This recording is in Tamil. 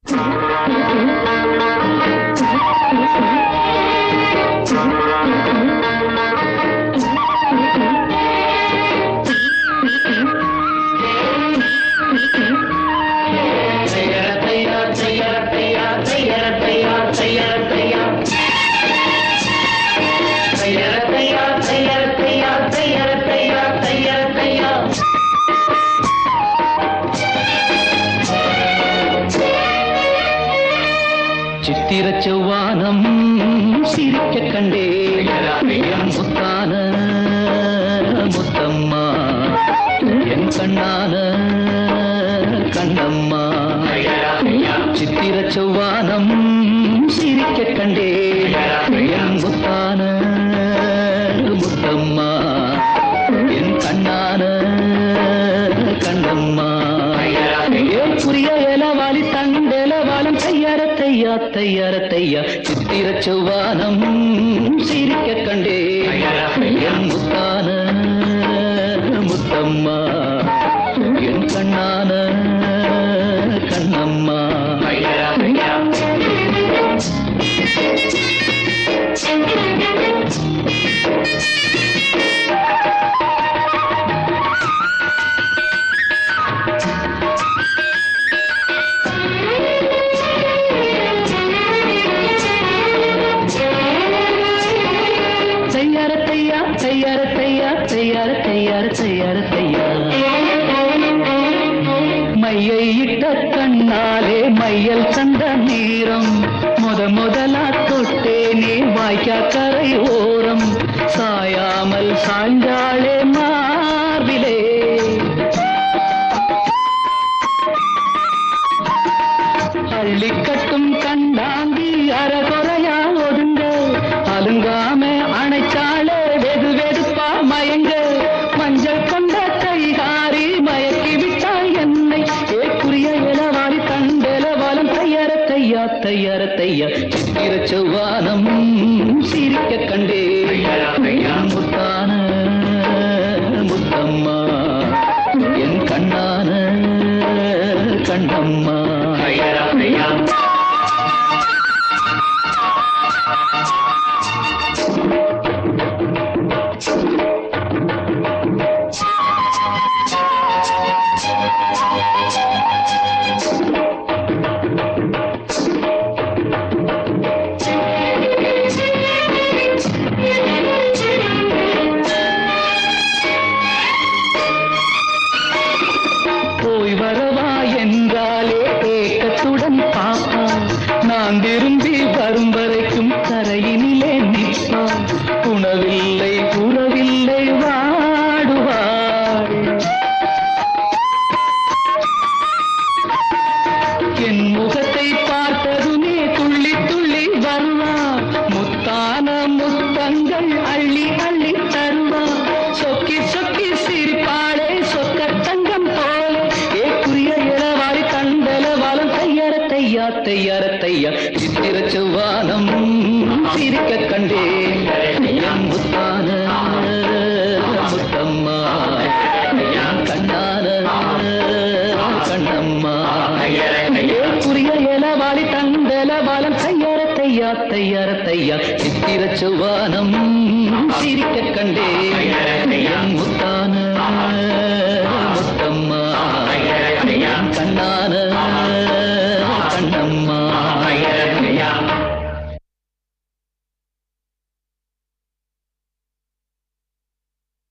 சித்திர செவ்வானம் சிரிக்க கண்டே முத்தான முத்தம்மா என் கண்ணான கண்ணம்மா சித்திர செவ்வானம் சிரிக்க கண்டே என் முத்தான முத்தம்மா என் கண்ணான கண்ணம்மா ஏன் புரிய ஏலவாலி தண்டேலவாலம் தையார தையா தையார தையா சித்திர செவ்வானம் சிரிக்க கண்டே என் முத்தான முத்தம்மா என் கண்ணான கண்ணம்மா தையார தையா தையார தையார தையார தையா மையை இட்ட கண்ணாலே மையல் சந்த நேரம் முதலா தொட்டேனே வாய்க்கா கரை ஓரம் சாயாமல் சாய்ந்தாளே மார்பிலே அள்ளி கட்டும் கண்டாங்கி அறகுறையா ஒதுங்க அலுங்காம அணைச்சாளே வெது வெதுப்பா மயங்க மஞ்சள் கொண்ட கைகாரி மயக்கி விட்டாள் என்னை ஏக்குரிய இளவாரி தண்டேலவாலம் தையார தையா தையார தையா சித்திர செவ்வானம் சிரிக்க கண்டே முத்தான முத்தம்மா என் கண்ணான கண்ணம்மா போய் வரவா என்றாலே ஏக்கத்துடன் பாப்பா நான் விரும்பி வரும் வரைக்கும் கரையினிலே நிற்பா உணவில்லை உறவில்லை வாடுவாள் என் முகத்தை பார்த்ததுமே துள்ளி துள்ளி வருவா முத்தான முத்தங்கள் அள்ளி அள்ளி தருவா சொக்கி சொக்கி சிரிப்பாளே சொக்க தங்கம் போல ஏக்குரிய இளவாரி தண்டேலவாலம் தையார தையா தையார தையா சித்திர செவ்வானம் சிரிக்க கண்டே என் முத்தான முத்தம்மா என் கண்ணான கண்ணம்மா ஏக்குரிய இளவாரி தண்டேலவாலம் தையார தையா தையார தையா சித்திர செவ்வானம் சிரிக்க கண்டே என் முத்தான